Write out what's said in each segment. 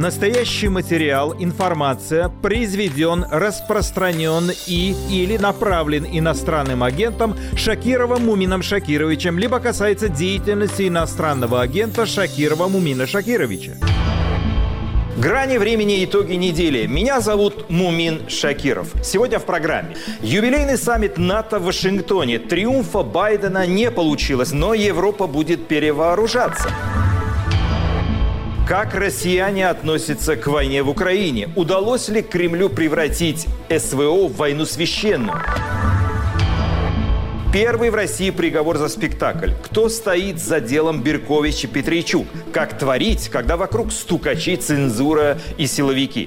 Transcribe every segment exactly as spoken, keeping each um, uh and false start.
Настоящий материал, информация произведен, распространен и или направлен иностранным агентом Шакировым Мумином Шакировичем, либо касается деятельности иностранного агента Шакирова Мумина Шакировича. Грани времени, итоги недели. Меня зовут Мумин Шакиров. Сегодня в программе. Юбилейный саммит НАТО в Вашингтоне. Триумфа Байдена не получилось, но Европа будет перевооружаться. Как россияне относятся к войне в Украине? Удалось ли Кремлю превратить СВО в войну священную? Первый в России приговор за спектакль. Кто стоит за делом Беркович и Петричук? Как творить, когда вокруг стукачи, цензура и силовики?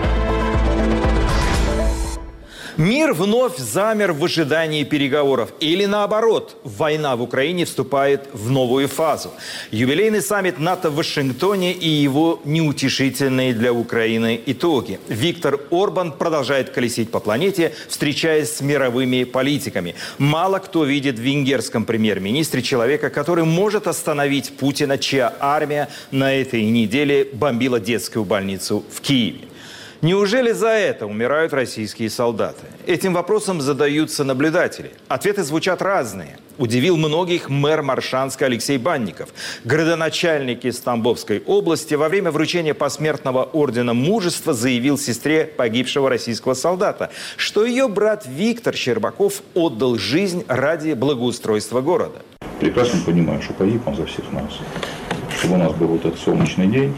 Мир вновь замер в ожидании переговоров. Или наоборот, война в Украине вступает в новую фазу. Юбилейный саммит НАТО в Вашингтоне и его неутешительные для Украины итоги. Виктор Орбан продолжает колесить по планете, встречаясь с мировыми политиками. Мало кто видит в венгерском премьер-министре человека, который может остановить Путина, чья армия на этой неделе бомбила детскую больницу в Киеве. Неужели за это умирают российские солдаты? Этим вопросом задаются наблюдатели. Ответы звучат разные. Удивил многих мэр Моршанска Алексей Банников. Градоначальник из Тамбовской области во время вручения посмертного ордена мужества заявил сестре погибшего российского солдата, что ее брат Виктор Щербаков отдал жизнь ради благоустройства города. Прекрасно понимаю, что погиб он за всех нас. Чтобы у нас был вот этот солнечный день,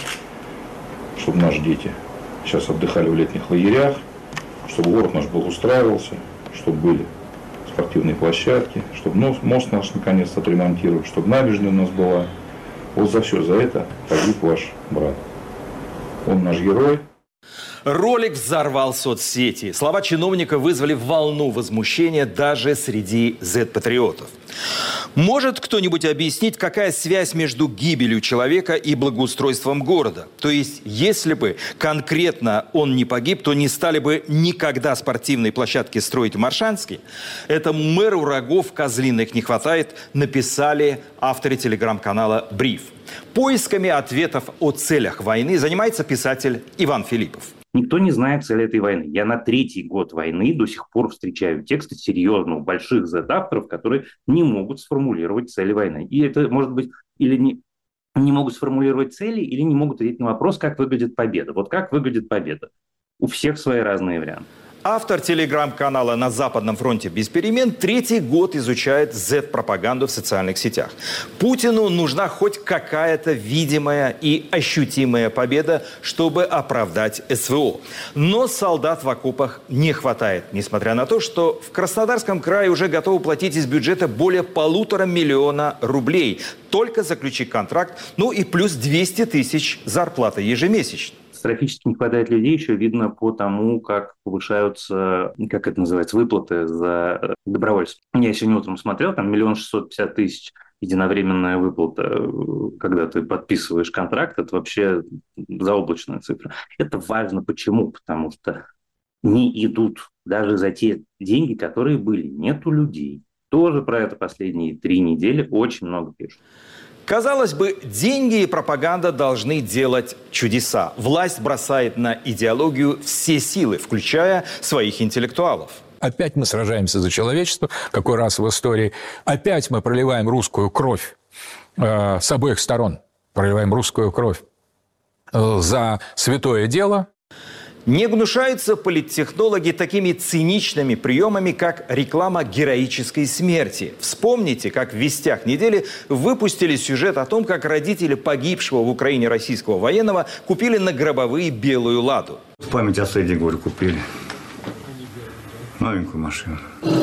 чтобы наши дети сейчас отдыхали в летних лагерях, чтобы город наш благоустраивался, чтобы были спортивные площадки, чтобы мост наш наконец-то отремонтировали, чтобы набережная у нас была. Вот за все за это погиб ваш брат. Он наш герой. Ролик взорвал соцсети. Слова чиновника вызвали волну возмущения даже среди зет-патриотов. Может кто-нибудь объяснить, какая связь между гибелью человека и благоустройством города? То есть, если бы конкретно он не погиб, то не стали бы никогда спортивные площадки строить в Моршанске? Это мэру рогов козлиных не хватает, написали авторы телеграм-канала «Бриф». Поисками ответов о целях войны занимается писатель Иван Филиппов. Никто не знает цели этой войны. Я на третий год войны до сих пор встречаю тексты серьезно у больших зет-авторов, которые не могут сформулировать цели войны. И это может быть или не, не могут сформулировать цели, или не могут ответить на вопрос, как выглядит победа. Вот как выглядит победа? У всех свои разные варианты. Автор телеграм-канала «На Западном фронте без перемен» третий год изучает зет-пропаганду в социальных сетях. Путину нужна хоть какая-то видимая и ощутимая победа, чтобы оправдать СВО. Но солдат в окопах не хватает, несмотря на то, что в Краснодарском крае уже готовы платить из бюджета более полутора миллиона рублей. Только заключить контракт, ну и плюс двести тысяч зарплаты ежемесячно. Катастрофически не хватает людей, еще видно по тому, как повышаются, как это называется, выплаты за добровольцев. Я сегодня утром смотрел, там миллион шестьсот пятьдесят тысяч единовременная выплата, когда ты подписываешь контракт, это вообще заоблачная цифра. Это важно почему? Потому что не идут даже за те деньги, которые были. Нету людей. Тоже про это последние три недели очень много пишут. Казалось бы, деньги и пропаганда должны делать чудеса. Власть бросает на идеологию все силы, включая своих интеллектуалов. Опять мы сражаемся за человечество, какой раз в истории. Опять мы проливаем русскую кровь э, с обоих сторон. Проливаем русскую кровь э, за святое дело. Не гнушаются политтехнологи такими циничными приемами, как реклама героической смерти. Вспомните, как в «Вестях недели» выпустили сюжет о том, как родители погибшего в Украине российского военного купили на гробовые белую «Ладу». В память о Сэдди, говорю, купили новенькую машину.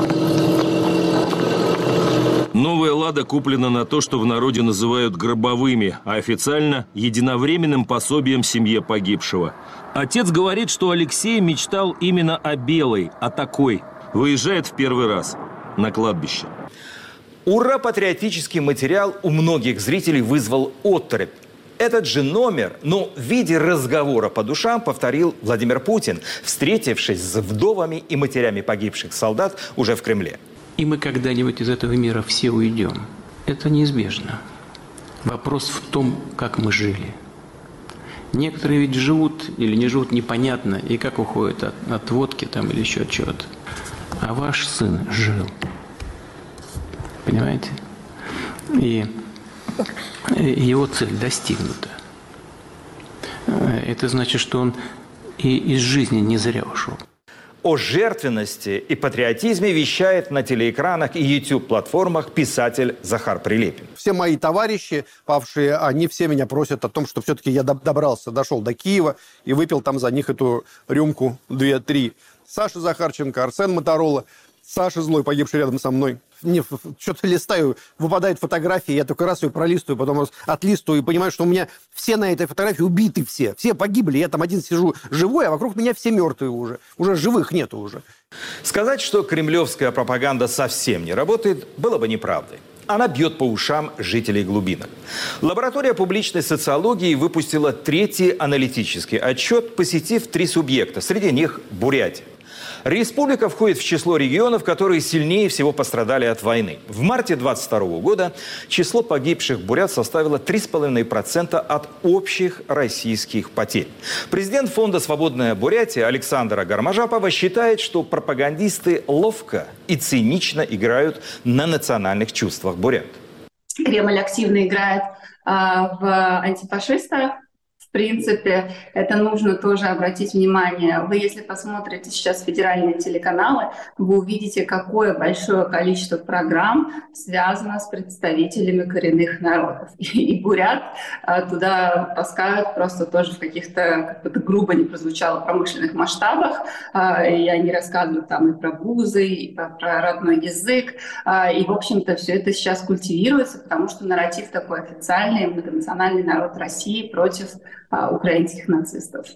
Новая «Лада» куплена на то, что в народе называют гробовыми, а официально – единовременным пособием семье погибшего. Отец говорит, что Алексей мечтал именно о белой, о такой. Выезжает в первый раз на кладбище. Ура-патриотический материал у многих зрителей вызвал оторопь. Этот же номер, но в виде разговора по душам, повторил Владимир Путин, встретившись с вдовами и матерями погибших солдат уже в Кремле. И мы когда-нибудь из этого мира все уйдем. Это неизбежно. Вопрос в том, как мы жили. Некоторые ведь живут или не живут непонятно, и как уходят от, от водки там или еще от чего-то. А ваш сын жил. Понимаете? И его цель достигнута. Это значит, что он и из жизни не зря ушел. О жертвенности и патриотизме вещает на телеэкранах и YouTube-платформах писатель Захар Прилепин. Все мои товарищи, павшие, они все меня просят о том, что все-таки я добрался, дошел до Киева и выпил там за них эту рюмку две-три. Саша Захарченко, Арсен Моторола, Саша Злой, погибший рядом со мной. Мне что-то листаю, выпадает фотография, я только раз ее пролистываю, потом раз отлистываю и понимаю, что у меня все на этой фотографии убиты все. Все погибли, я там один сижу живой, а вокруг меня все мертвые уже. Уже живых нету уже. Сказать, что кремлевская пропаганда совсем не работает, было бы неправдой. Она бьет по ушам жителей глубинок. Лаборатория публичной социологии выпустила третий аналитический отчет, посетив три субъекта, среди них Бурятия. Республика входит в число регионов, которые сильнее всего пострадали от войны. В марте две тысячи двадцать второго года число погибших бурят составило три целых пять десятых процента от общих российских потерь. Президент фонда «Свободная Бурятия» Александра Гармажапова считает, что пропагандисты ловко и цинично играют на национальных чувствах бурят. Кремль активно играет а, в антифашистов. В принципе, это нужно тоже обратить внимание. Вы, если посмотрите сейчас федеральные телеканалы, вы увидите, какое большое количество программ связано с представителями коренных народов. И бурят туда таскают просто тоже в каких-то, как это грубо не прозвучало, промышленных масштабах. И они рассказывают там и про бузы, и про, про родной язык. И, в общем-то, все это сейчас культивируется, потому что нарратив такой официальный, многонациональный народ России против украинских нацистов.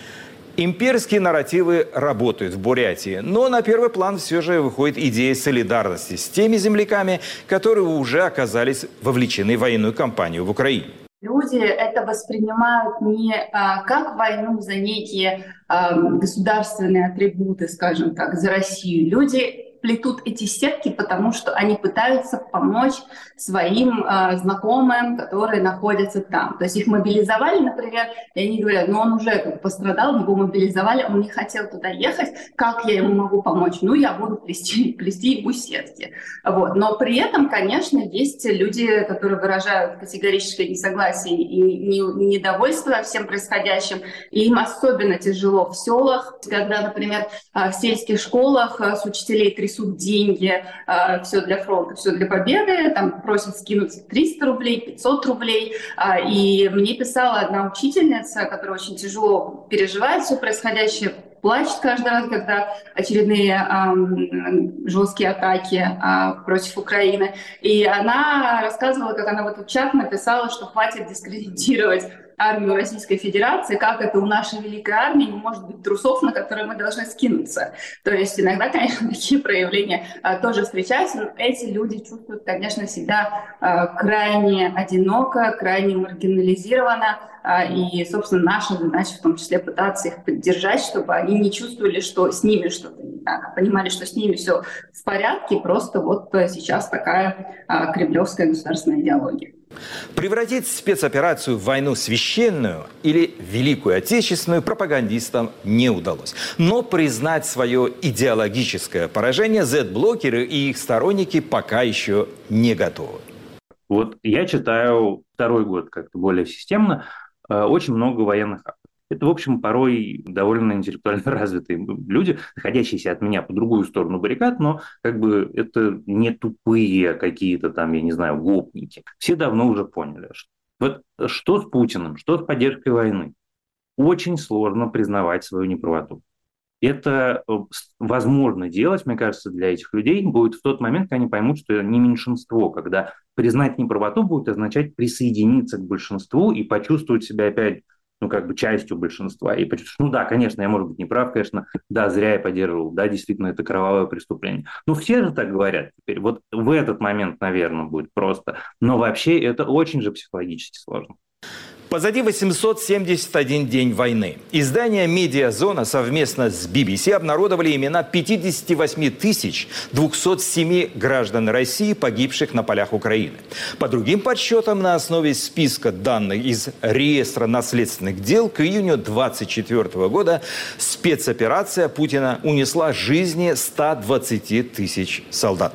Имперские нарративы работают в Бурятии, но на первый план все же выходит идея солидарности с теми земляками, которые уже оказались вовлечены в военную кампанию в Украине. Люди это воспринимают не а, как войну за некие а, государственные атрибуты, скажем так, за Россию. Люди плетут эти сетки, потому что они пытаются помочь своим э, знакомым, которые находятся там. То есть их мобилизовали, например, и они говорят, ну он уже как, пострадал, его мобилизовали, он не хотел туда ехать, как я ему могу помочь? Ну, я буду плести, плести ему сетки. Вот. Но при этом, конечно, есть люди, которые выражают категорическое несогласие и недовольство всем происходящим, и им особенно тяжело в селах, когда, например, в сельских школах с учителей трясут деньги, э, все для фронта, все для победы, там просят скинуть триста рублей, пятьсот рублей. Э, и мне писала одна учительница, которая очень тяжело переживает все происходящее, плачет каждый раз, когда очередные э, жесткие атаки э, против Украины. И она рассказывала, как она в этот чат написала, что хватит дискредитировать армию Российской Федерации, как это у нашей великой армии не может быть трусов, на которые мы должны скинуться. То есть иногда, конечно, такие проявления а, тоже встречаются, но эти люди чувствуют, конечно, себя а, крайне одиноко, крайне маргинализированно, а, и, собственно, наша задача в том числе пытаться их поддержать, чтобы они не чувствовали, что с ними что-то не так, а понимали, что с ними все в порядке, просто вот сейчас такая а, кремлевская государственная идеология. Превратить спецоперацию в войну священную или Великую Отечественную пропагандистам не удалось. Но признать свое идеологическое поражение зет-блокеры и их сторонники пока еще не готовы. Вот я читаю второй год как-то более системно, очень много военных актов. Это, в общем, порой довольно интеллектуально развитые люди, находящиеся от меня по другую сторону баррикад, но как бы это не тупые какие-то там, я не знаю, гопники. Все давно уже поняли, что вот что с Путиным, что с поддержкой войны. Очень сложно признавать свою неправоту. Это возможно делать, мне кажется, для этих людей будет в тот момент, когда они поймут, что не меньшинство, когда признать неправоту будет означать присоединиться к большинству и почувствовать себя опять ну, как бы частью большинства. И почувствовать, ну да, конечно, я, может быть, не прав, конечно, да, зря я поддерживал, да, действительно, это кровавое преступление. Ну, все же так говорят теперь. Вот в этот момент, наверное, будет просто. Но вообще это очень же психологически сложно. Позади восемьсот семьдесят один день войны. Издание «Медиазона» совместно с би би си обнародовали имена пятидесяти восьми тысяч двухсот семи граждан России, погибших на полях Украины. По другим подсчетам, на основе списка данных из реестра наследственных дел к июню двадцать четвёртого года спецоперация Путина унесла жизни ста двадцати тысяч солдат.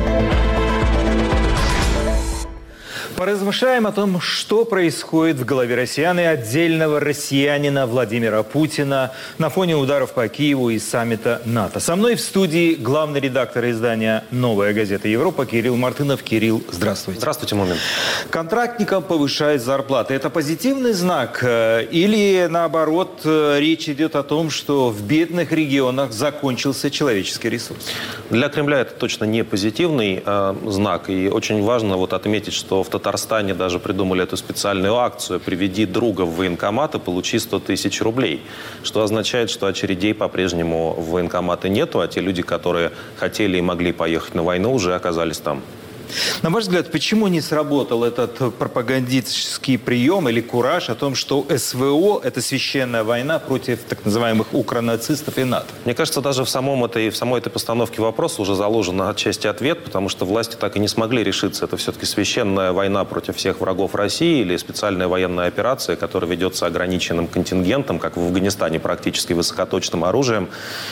Поразмышляем о том, что происходит в голове россиян и отдельного россиянина Владимира Путина на фоне ударов по Киеву и саммита НАТО. Со мной в студии главный редактор издания «Новая газета Европа» Кирилл Мартынов. Кирилл, здравствуйте. Здравствуйте, Мумин. Контрактникам повышают зарплаты. Это позитивный знак? Или, наоборот, речь идет о том, что в бедных регионах закончился человеческий ресурс? Для Кремля это точно не позитивный э, знак. И очень важно вот отметить, что в Татарстане даже придумали эту специальную акцию «Приведи друга в военкомат и получи сто тысяч рублей». Что означает, что очередей по-прежнему в военкоматы нету, а те люди, которые хотели и могли поехать на войну, уже оказались там. На ваш взгляд, почему не сработал этот пропагандистский прием или кураж о том, что эс вэ о – это священная война против так называемых укронацистов и НАТО? Мне кажется, даже в, самом этой, в самой этой постановке вопроса уже заложен отчасти ответ, потому что власти так и не смогли решиться. Это все-таки священная война против всех врагов России или специальная военная операция, которая ведется ограниченным контингентом, как в Афганистане, практически высокоточным оружием.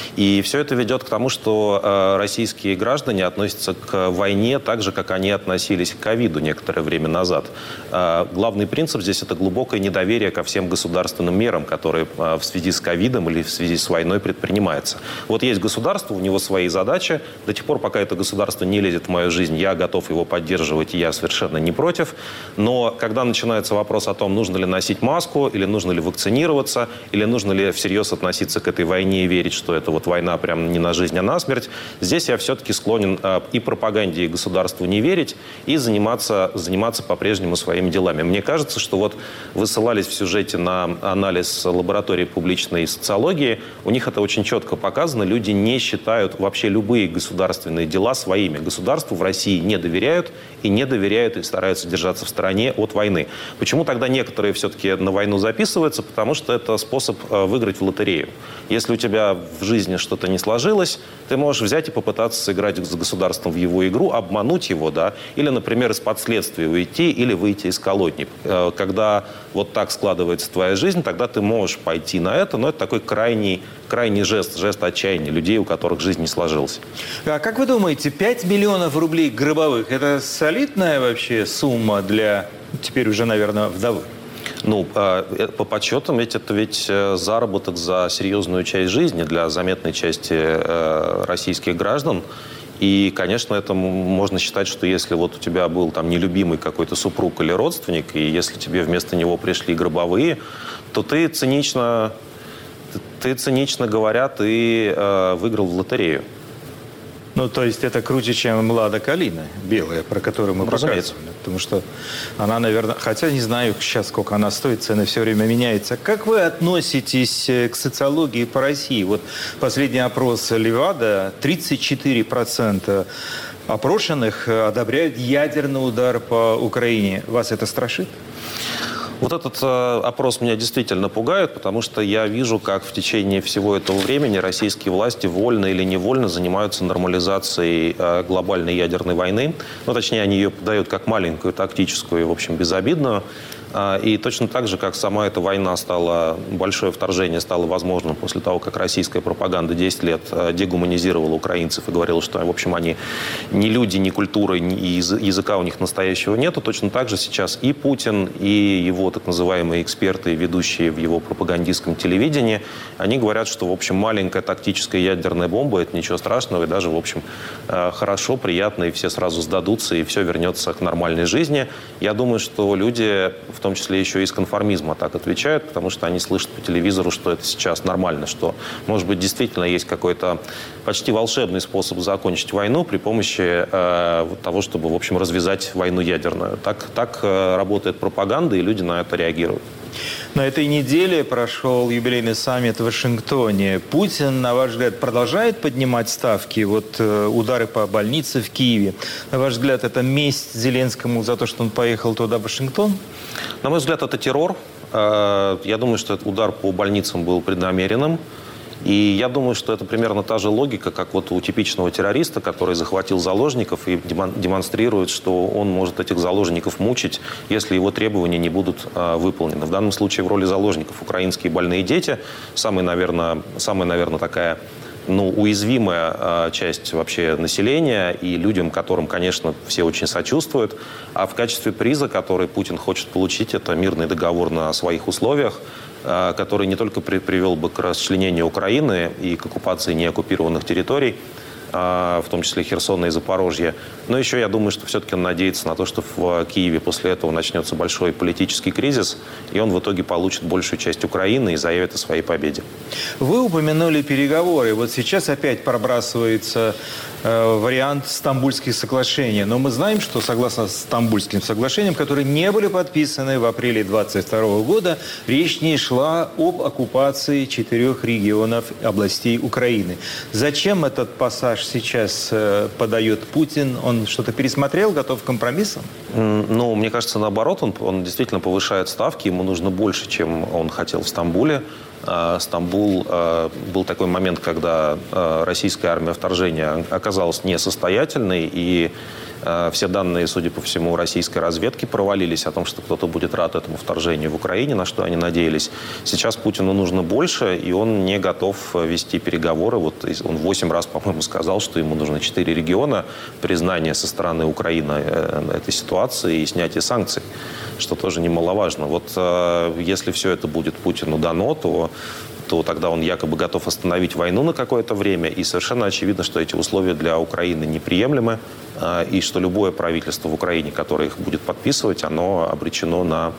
И все это ведет к тому, что э, российские граждане относятся к войне так же, как они относились к ковиду некоторое время назад. Главный принцип здесь – это глубокое недоверие ко всем государственным мерам, которые в связи с ковидом или в связи с войной предпринимаются. Вот есть государство, у него свои задачи. До тех пор, пока это государство не лезет в мою жизнь, я готов его поддерживать, и я совершенно не против. Но когда начинается вопрос о том, нужно ли носить маску, или нужно ли вакцинироваться, или нужно ли всерьез относиться к этой войне и верить, что это вот война прям не на жизнь, а на смерть, здесь я все-таки склонен и пропаганде, и государству не верить и заниматься, заниматься по-прежнему своими делами. Мне кажется, что вот вы ссылались в сюжете на анализ лаборатории публичной социологии. У них это очень четко показано. Люди не считают вообще любые государственные дела своими. Государству в России не доверяют и не доверяют и стараются держаться в стороне от войны. Почему тогда некоторые все-таки на войну записываются? Потому что это способ выиграть в лотерею. Если у тебя в жизни что-то не сложилось, ты можешь взять и попытаться сыграть с государством в его игру, обмануть его, да, или, например, из-под следствия уйти или выйти из колодни. Когда вот так складывается твоя жизнь, тогда ты можешь пойти на это, но это такой крайний, крайний жест, жест отчаяния людей, у которых жизнь не сложилась. А как вы думаете, пять миллионов рублей гробовых – это солидная вообще сумма для, теперь уже, наверное, вдовы? Ну, по подсчетам, ведь это ведь заработок за серьезную часть жизни для заметной части российских граждан. И, конечно, это можно считать, что если вот у тебя был там нелюбимый какой-то супруг или родственник, и если тебе вместо него пришли гробовые, то ты цинично, ты цинично говоря, ты э, выиграл в лотерею. Ну, то есть это круче, чем «Лада Калина» белая, про которую мы Разумеется. показывали. Потому что она, наверное... Хотя не знаю сейчас, сколько она стоит, цены все время меняются. Как вы относитесь к социологии по России? Вот последний опрос Левада, тридцать четыре процента опрошенных одобряют ядерный удар по Украине. Вас это страшит? Вот этот э, опрос меня действительно пугает, потому что я вижу, как в течение всего этого времени российские власти вольно или невольно занимаются нормализацией э, глобальной ядерной войны. Ну, точнее, они ее подают как маленькую, тактическую, в общем, безобидную. И точно так же, как сама эта война стала, большое вторжение стало возможным после того, как российская пропаганда десять лет дегуманизировала украинцев и говорила, что, в общем, они не люди, ни культуры, ни языка у них настоящего нету, точно так же сейчас и Путин, и его так называемые эксперты, ведущие в его пропагандистском телевидении, они говорят, что, в общем, маленькая тактическая ядерная бомба – это ничего страшного, и даже, в общем, хорошо, приятно, и все сразу сдадутся, и все вернется к нормальной жизни. Я думаю, что люди, в том числе еще из конформизма, так отвечают, потому что они слышат по телевизору, что это сейчас нормально, что, может быть, действительно есть какой-то почти волшебный способ закончить войну при помощи э, того, чтобы, в общем, развязать войну ядерную. Так, так э, работает пропаганда, и люди на это реагируют. На этой неделе прошел юбилейный саммит в Вашингтоне. Путин, на ваш взгляд, продолжает поднимать ставки? Вот э, удары по больнице в Киеве. На ваш взгляд, это месть Зеленскому за то, что он поехал туда, в Вашингтон? На мой взгляд, это террор. Я думаю, что этот удар по больницам был преднамеренным. И я думаю, что это примерно та же логика, как вот у типичного террориста, который захватил заложников и демонстрирует, что он может этих заложников мучить, если его требования не будут выполнены. В данном случае в роли заложников украинские больные дети. Самая, наверное, самая, наверное такая... ну, уязвимая э, часть вообще населения и людям, которым, конечно, все очень сочувствуют. А в качестве приза, который Путин хочет получить, это мирный договор на своих условиях, э, который не только при, привел бы к расчленению Украины и к оккупации неоккупированных территорий, в том числе Херсона и Запорожье. Но еще я думаю, что все-таки он надеется на то, что в Киеве после этого начнется большой политический кризис, и он в итоге получит большую часть Украины и заявит о своей победе. Вы упомянули переговоры. Вот сейчас опять пробрасывается э, вариант Стамбульских соглашений. Но мы знаем, что согласно Стамбульским соглашениям, которые не были подписаны в апреле двадцать второго года, речь не шла об оккупации четырех регионов областей Украины. Зачем этот пассаж сейчас э, подает Путин? Он что-то пересмотрел, готов к компромиссам? Ну, мне кажется, наоборот, он, он действительно повышает ставки. Ему нужно больше, чем он хотел в Стамбуле. Стамбул э, был такой момент, когда э, российская армия вторжения оказалась несостоятельной, и э, все данные, судя по всему, российской разведки провалились о том, что кто-то будет рад этому вторжению в Украине, на что они надеялись. Сейчас Путину нужно больше, и он не готов вести переговоры. Вот он восемь раз, по-моему, сказал, что ему нужно четыре региона, признание со стороны Украины этой ситуации и снятие санкций, что тоже немаловажно. Вот э, если все это будет Путину дано, то то тогда он якобы готов остановить войну на какое-то время. И совершенно очевидно, что эти условия для Украины неприемлемы. И что любое правительство в Украине, которое их будет подписывать, оно обречено на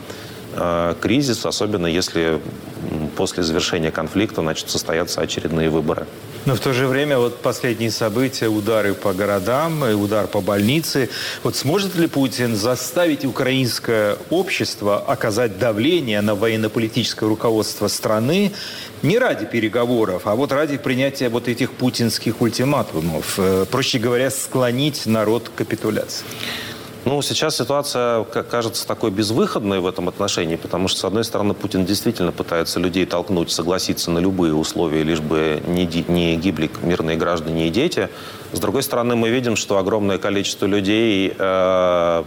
кризис, особенно если после завершения конфликта начнут состояться очередные выборы. Но в то же время вот последние события, удары по городам, удар по больнице. Вот сможет ли Путин заставить украинское общество оказать давление на военно-политическое руководство страны не ради переговоров, а вот ради принятия вот этих путинских ультиматумов? Проще говоря, склонить народ к капитуляции. Ну, сейчас ситуация кажется такой безвыходной в этом отношении, потому что, с одной стороны, Путин действительно пытается людей толкнуть, согласиться на любые условия, лишь бы не, не гибли мирные граждане и дети. С другой стороны, мы видим, что огромное количество людей... Э,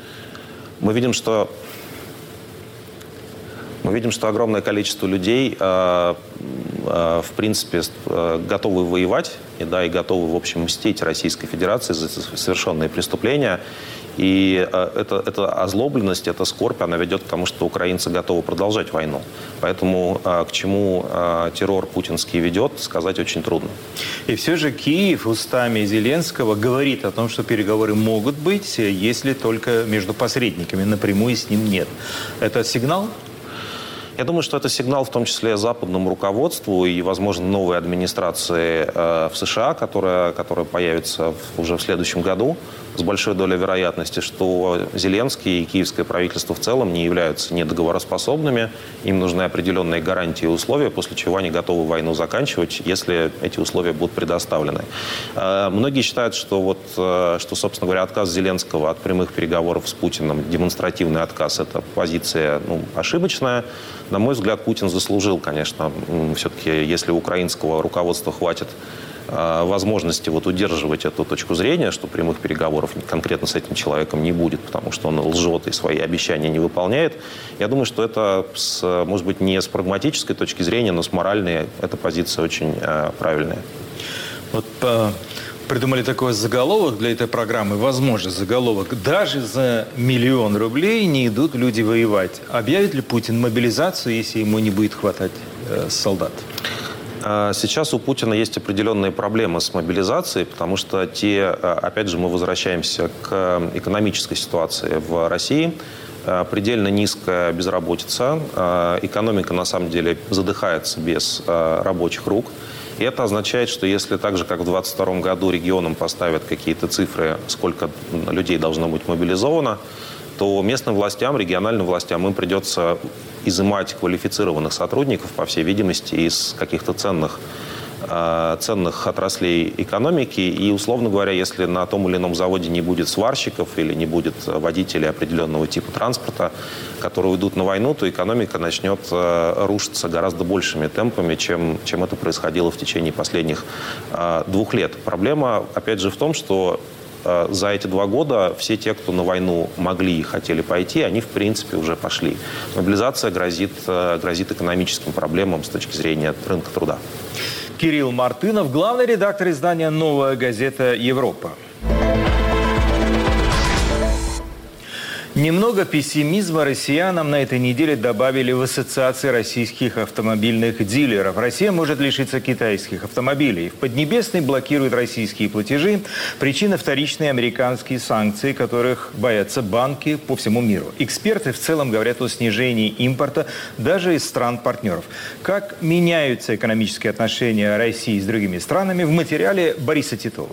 мы видим, что... Мы видим, что огромное количество людей, э, э, в принципе, э, готовы воевать и, да, и готовы, в общем, мстить Российской Федерации за совершенные преступления. И эта, эта озлобленность, эта скорбь, она ведет к тому, что украинцы готовы продолжать войну. Поэтому к чему террор путинский ведет, сказать очень трудно. И все же Киев устами Зеленского говорит о том, что переговоры могут быть, если только между посредниками, напрямую с ним нет. Это сигнал? Я думаю, что это сигнал в том числе западному руководству и, возможно, новой администрации э, в США, которая, которая появится в, уже в следующем году, с большой долей вероятности, что Зеленский и киевское правительство в целом не являются недоговороспособными. Им нужны определенные гарантии и условия, после чего они готовы войну заканчивать, если эти условия будут предоставлены. Э, многие считают, что, вот, э, что, собственно говоря, отказ Зеленского от прямых переговоров с Путиным, демонстративный отказ, это позиция ну, ошибочная. На мой взгляд, Путин заслужил, конечно, все-таки, если украинского руководства хватит э, возможности вот удерживать эту точку зрения, что прямых переговоров конкретно с этим человеком не будет, потому что он лжет и свои обещания не выполняет. Я думаю, что это, с, может быть, не с прагматической точки зрения, но с моральной, эта позиция очень э, правильная. Вот по... Придумали такой заголовок для этой программы, возможно, заголовок. Даже за миллион рублей не идут люди воевать. Объявит ли Путин мобилизацию, если ему не будет хватать э, солдат? Сейчас у Путина есть определенные проблемы с мобилизацией, потому что те, опять же, мы возвращаемся к экономической ситуации в России. Предельно низкая безработица. Экономика, на самом деле, задыхается без рабочих рук. И это означает, что если так же, как в двадцать втором году регионам поставят какие-то цифры, сколько людей должно быть мобилизовано, то местным властям, региональным властям им придется изымать квалифицированных сотрудников, по всей видимости, из каких-то ценных ценных отраслей экономики. И, условно говоря, если на том или ином заводе не будет сварщиков или не будет водителей определенного типа транспорта, которые уйдут на войну, то экономика начнет рушиться гораздо большими темпами, чем, чем это происходило в течение последних двух лет. Проблема, опять же, в том, что за эти два года все те, кто на войну могли и хотели пойти, они, в принципе, уже пошли. Мобилизация грозит, грозит экономическим проблемам с точки зрения рынка труда. Кирилл Мартынов, главный редактор издания «Новая газета Европа». Немного пессимизма россиянам на этой неделе добавили в ассоциации российских автомобильных дилеров. Россия может лишиться китайских автомобилей. В Поднебесной блокируют российские платежи. Причина – вторичные американские санкции, которых боятся банки по всему миру. Эксперты в целом говорят о снижении импорта даже из стран-партнеров. Как меняются экономические отношения России с другими странами, в материале Бориса Титова.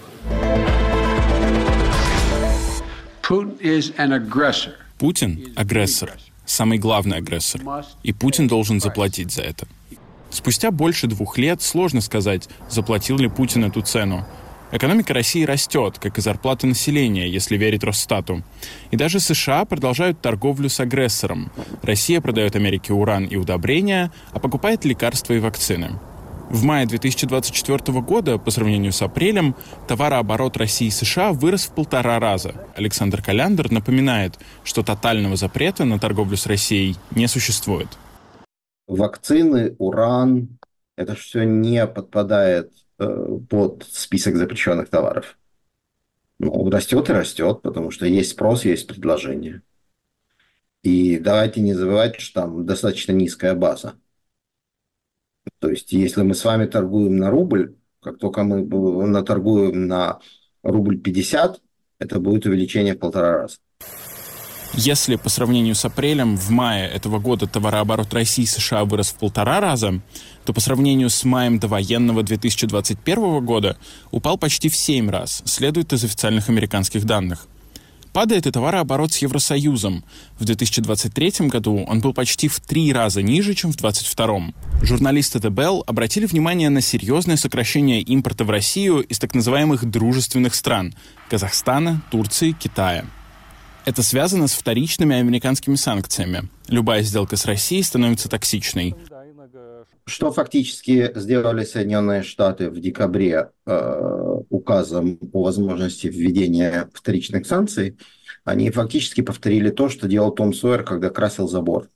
Путин – агрессор, самый главный агрессор, и Путин должен заплатить за это. Спустя больше двух лет сложно сказать, заплатил ли Путин эту цену. Экономика России растет, как и зарплата населения, если верить Росстату. И даже США продолжают торговлю с агрессором. Россия продает Америке уран и удобрения, а покупает лекарства и вакцины. В мае две тысячи двадцать четвёртого года, по сравнению с апрелем, товарооборот России и США вырос в полтора раза. Александр Коляндер напоминает, что тотального запрета на торговлю с Россией не существует. Вакцины, уран – это все не подпадает э, под список запрещенных товаров. Ну, растет и растет, потому что есть спрос, есть предложение. И давайте не забывать, что там достаточно низкая база. То есть, если мы с вами торгуем на рубль, как только мы наторгуем на рубль пятьдесят, это будет увеличение в полтора раза. Если по сравнению с апрелем в мае этого года товарооборот России и США вырос в полтора раза, то по сравнению с маем довоенного две тысячи двадцать первого года упал почти в семь раз, следует из официальных американских данных. Падает и товарооборот с Евросоюзом. В две тысячи двадцать третьем году он был почти в три раза ниже, чем в две тысячи двадцать втором. Журналисты тэ бэ эл обратили внимание на серьезное сокращение импорта в Россию из так называемых дружественных стран – Казахстана, Турции, Китая. Это связано с вторичными американскими санкциями. Любая сделка с Россией становится токсичной. Что фактически сделали Соединенные Штаты в декабре э, указом о возможности введения вторичных санкций, они фактически повторили то, что делал Том Сойер, когда красил забор.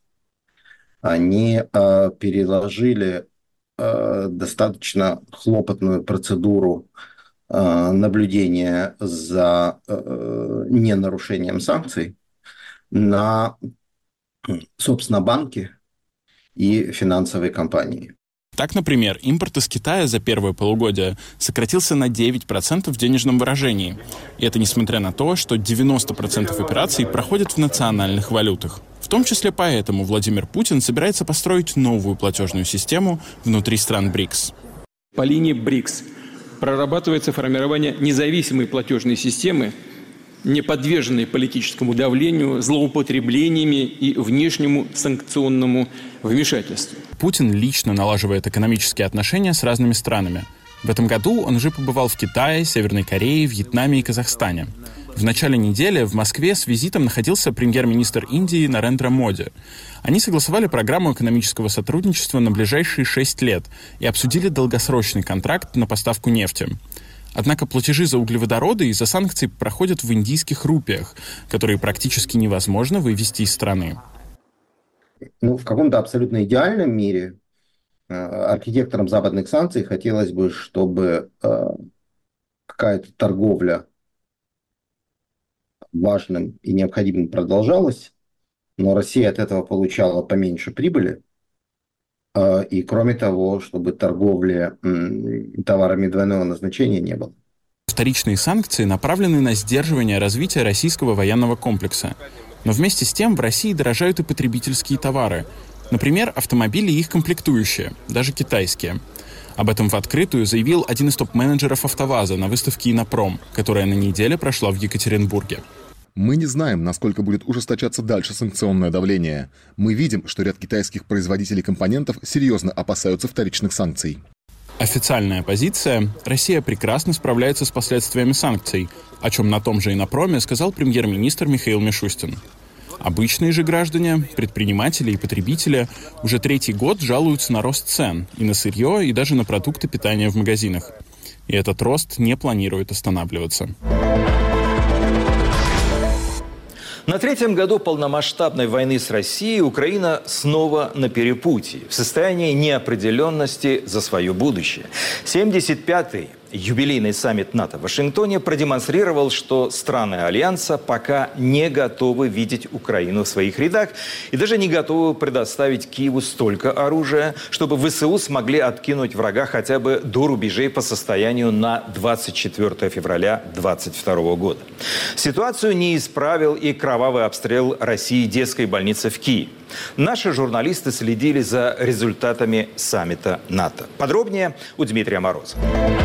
Они э, переложили э, достаточно хлопотную процедуру э, наблюдения за э, ненарушением санкций на, собственно, банки и финансовые компании. Так, например, импорт из Китая за первое полугодие сократился на девять процентов в денежном выражении. И это несмотря на то, что девяносто процентов операций проходят в национальных валютах. В том числе поэтому Владимир Путин собирается построить новую платежную систему внутри стран БРИКС. По линии БРИКС прорабатывается формирование независимой платежной системы, не подверженной политическому давлению, злоупотреблениями и внешнему санкционному вмешательству. Путин лично налаживает экономические отношения с разными странами. В этом году он уже побывал в Китае, Северной Корее, Вьетнаме и Казахстане. В начале недели в Москве с визитом находился премьер-министр Индии Нарендра Моди. Они согласовали программу экономического сотрудничества на ближайшие шесть лет и обсудили долгосрочный контракт на поставку нефти. Однако платежи за углеводороды из-за санкций проходят в индийских рупиях, которые практически невозможно вывести из страны. Ну, в каком-то абсолютно идеальном мире э, архитекторам западных санкций хотелось бы, чтобы э, какая-то торговля важным и необходимым продолжалась, но Россия от этого получала поменьше прибыли. И, кроме того, чтобы торговли товарами двойного назначения не было. Вторичные санкции направлены на сдерживание развития российского военного комплекса. Но вместе с тем в России дорожают и потребительские товары. Например, автомобили и их комплектующие, даже китайские. Об этом в открытую заявил один из топ-менеджеров АвтоВАЗа на выставке «Инопром», которая на неделе прошла в Екатеринбурге. Мы не знаем, насколько будет ужесточаться дальше санкционное давление. Мы видим, что ряд китайских производителей компонентов серьезно опасаются вторичных санкций. Официальная позиция – Россия прекрасно справляется с последствиями санкций, о чем на том же Инопроме сказал премьер-министр Михаил Мишустин. Обычные же граждане, предприниматели и потребители уже третий год жалуются на рост цен и на сырье, и даже на продукты питания в магазинах. И этот рост не планирует останавливаться. На третьем году полномасштабной войны с Россией Украина снова на перепутье, в состоянии неопределенности за свое будущее. семьдесят пятый юбилейный саммит НАТО в Вашингтоне продемонстрировал, что страны Альянса пока не готовы видеть Украину в своих рядах и даже не готовы предоставить Киеву столько оружия, чтобы ВСУ смогли откинуть врага хотя бы до рубежей по состоянию на двадцать четвёртое февраля две тысячи двадцать второго года. Ситуацию не исправил и кровавый обстрел России детской больницы в Киеве. Наши журналисты следили за результатами саммита НАТО. Подробнее у Дмитрия Морозова.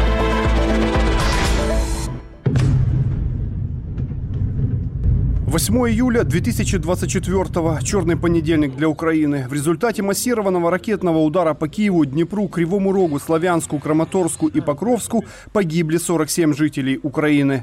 восьмое июля две тысячи двадцать четвёртого. Черный понедельник для Украины. В результате массированного ракетного удара по Киеву, Днепру, Кривому Рогу, Славянску, Краматорску и Покровску погибли сорок семь жителей Украины.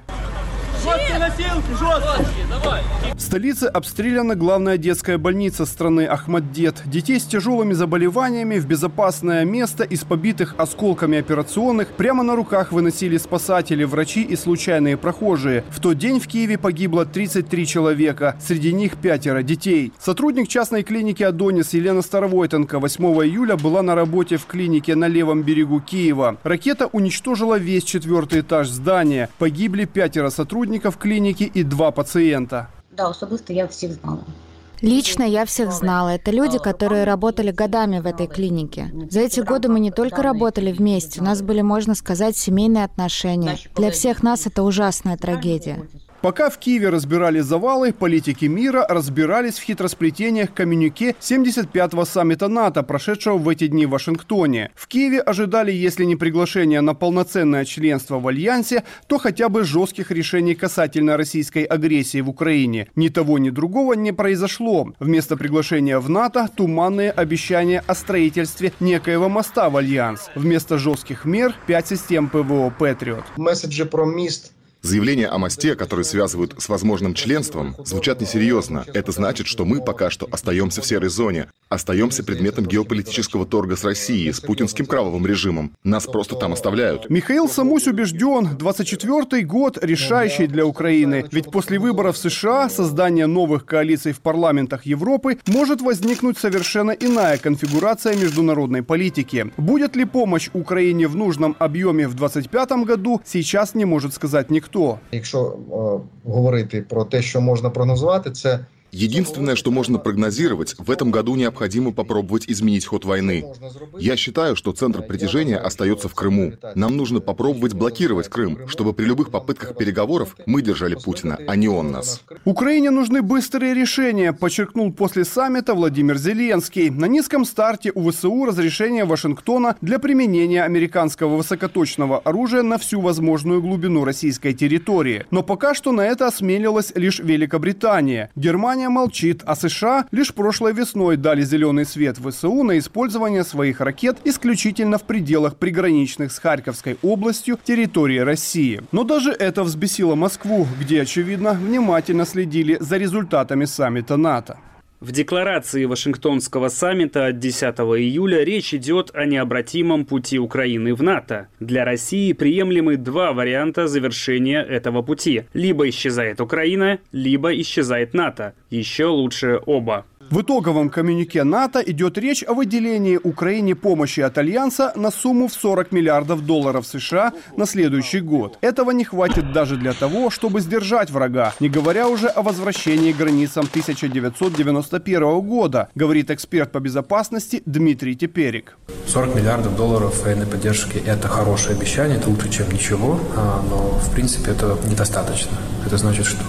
В столице обстреляна главная детская больница страны Ахмаддет. Детей с тяжелыми заболеваниями в безопасное место из побитых осколками операционных прямо на руках выносили спасатели, врачи и случайные прохожие. В тот день в Киеве погибло тридцать три человека, среди них пятеро детей. Сотрудник частной клиники «Адонис» Елена Старовойтенко восьмого июля была на работе в клинике на левом берегу Киева. Ракета уничтожила весь четвертый этаж здания. Погибли пятеро сотрудников клиники и два пациента. Да, особисто я всех знала. Лично я всех знала. Это люди, которые работали годами в этой клинике. За эти годы мы не только работали вместе, у нас были, можно сказать, семейные отношения. Для всех нас это ужасная трагедия. Пока в Киеве разбирали завалы, политики мира разбирались в хитросплетениях коммюнике семьдесят пятого саммита НАТО, прошедшего в эти дни в Вашингтоне. В Киеве ожидали, если не приглашения на полноценное членство в Альянсе, то хотя бы жестких решений касательно российской агрессии в Украине. Ни того, ни другого не произошло. Вместо приглашения в НАТО – туманные обещания о строительстве некоего моста в Альянс. Вместо жестких мер – пять систем ПВО «Патриот». Месседжи про мист. Заявления о мосте, которые связывают с возможным членством, звучат несерьезно. Это значит, что мы пока что остаемся в серой зоне, остаемся предметом геополитического торга с Россией, с путинским кровавым режимом. Нас просто там оставляют. Михаил Самусь убежден, двадцать четвёртый год решающий для Украины. Ведь после выборов в США, создания новых коалиций в парламентах Европы, может возникнуть совершенно иная конфигурация международной политики. Будет ли помощь Украине в нужном объеме в двадцать пятом году, сейчас не может сказать никто. Якщо е, говорити про те, що можна прогнозувати, це Единственное, что можно прогнозировать, в этом году необходимо попробовать изменить ход войны. Я считаю, что центр притяжения остается в Крыму. Нам нужно попробовать блокировать Крым, чтобы при любых попытках переговоров мы держали Путина, а не он нас. Украине нужны быстрые решения, подчеркнул после саммита Владимир Зеленский. На низком старте у ВСУ разрешение Вашингтона для применения американского высокоточного оружия на всю возможную глубину российской территории. Но пока что на это осмелилась лишь Великобритания. Германия молчит, а США лишь прошлой весной дали зеленый свет ВСУ на использование своих ракет исключительно в пределах приграничных с Харьковской областью территории России. Но даже это взбесило Москву, где, очевидно, внимательно следили за результатами саммита НАТО. В декларации Вашингтонского саммита от десятого июля речь идет о необратимом пути Украины в НАТО. Для России приемлемы два варианта завершения этого пути. Либо исчезает Украина, либо исчезает НАТО. Еще лучше оба. В итоговом коммюнике НАТО идет речь о выделении Украине помощи от Альянса на сумму в сорок миллиардов долларов США на следующий год. Этого не хватит даже для того, чтобы сдержать врага, не говоря уже о возвращении к границам тысяча девятьсот девяносто первого года, говорит эксперт по безопасности Дмитрий Теперик. сорок миллиардов долларов военной поддержки – это хорошее обещание, это лучше, чем ничего, но в принципе это недостаточно. Это значит, что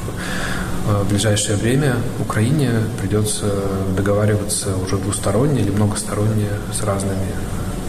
в ближайшее время Украине придется договариваться уже двусторонне или многосторонне с разными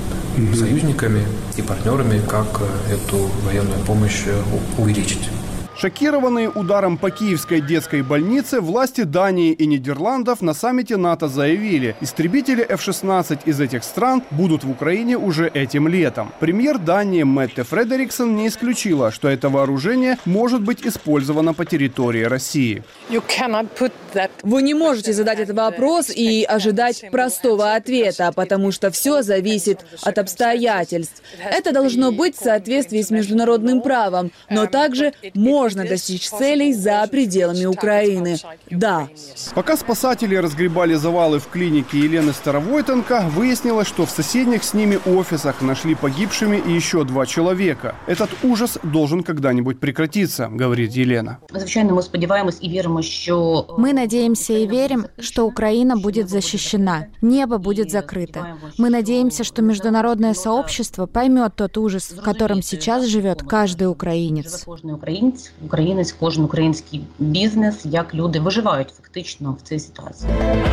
союзниками и партнерами, как эту военную помощь увеличить. Шокированные ударом по киевской детской больнице, власти Дании и Нидерландов на саммите НАТО заявили, истребители эф шестнадцать из этих стран будут в Украине уже этим летом. Премьер Дании Метте Фредериксон не исключила, что это вооружение может быть использовано по территории России. Вы не можете задать этот вопрос и ожидать простого ответа, потому что все зависит от обстоятельств. Это должно быть в соответствии с международным правом, но также можно достичь целей за пределами Украины. Да. Пока спасатели разгребали завалы в клинике Елены Старовойтенко, выяснилось, что в соседних с ними офисах нашли погибшими и еще два человека. Этот ужас должен когда-нибудь прекратиться, говорит Елена. Звичайно, мы сподіваємось і віримо, що Мы надеемся и верим, что Украина будет защищена, небо будет закрыто. Мы надеемся, что международное сообщество поймет тот ужас, в котором сейчас живет каждый украинец. Кожен українець, українець, кожен український бізнес, як люди виживають фактично в цій ситуації.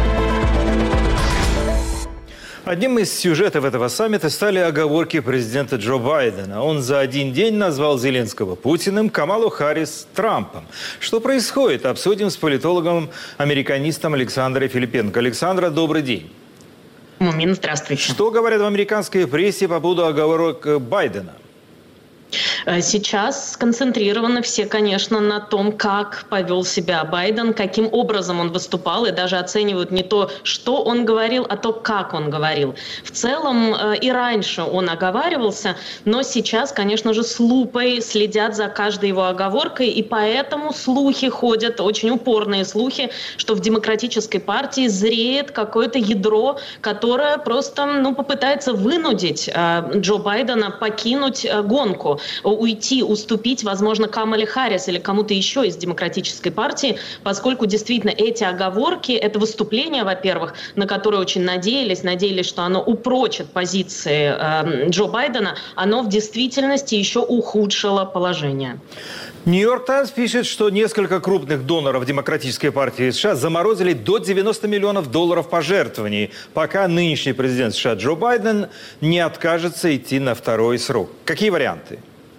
Одним из сюжетов этого саммита стали оговорки президента Джо Байдена. Он за один день назвал Зеленского Путиным, Камалу Харрис Трампом. Что происходит? Обсудим с политологом-американистом Александрой Филипенко. Александра, добрый день. Мумин, здравствуйте. Что говорят в американской прессе по поводу оговорок Байдена? Сейчас сконцентрированы все, конечно, на том, как повел себя Байден, каким образом он выступал, и даже оценивают не то, что он говорил, а то, как он говорил. В целом и раньше он оговаривался, но сейчас, конечно же, с лупой следят за каждой его оговоркой, и поэтому слухи ходят, очень упорные слухи, что в Демократической партии зреет какое-то ядро, которое просто ну, попытается вынудить Джо Байдена покинуть гонку, уйти, уступить, возможно, Камале Харрис или кому-то еще из Демократической партии, поскольку действительно эти оговорки, это выступление, во-первых, на которое очень надеялись, надеялись, что оно упрочит позиции э, Джо Байдена, оно в действительности еще ухудшило положение. Нью-Йорк Таймс пишет, что несколько крупных доноров Демократической партии США заморозили до девяноста миллионов долларов пожертвований, пока нынешний президент США Джо Байден не откажется идти на второй срок. Какие варианты?